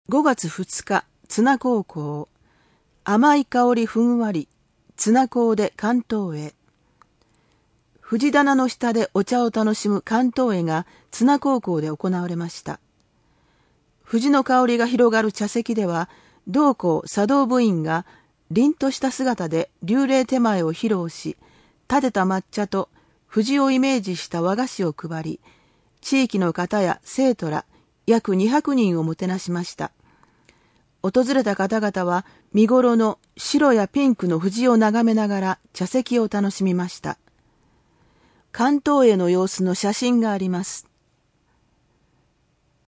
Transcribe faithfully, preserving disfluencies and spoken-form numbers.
ごがつふつか、ツナ高校。甘い香りふんわり、ツナ香で関東へ。藤棚の下でお茶を楽しむ関東へがツナ高校で行われました。藤の香りが広がる茶席では、同校茶道部員が凛とした姿で流麗手前を披露し、立てた抹茶と藤をイメージした和菓子を配り、地域の方や生徒ら約にひゃくにんをもてなしました。訪れた方々は見頃の白やピンクの藤を眺めながら茶席を楽しみました。関東への様子の写真があります。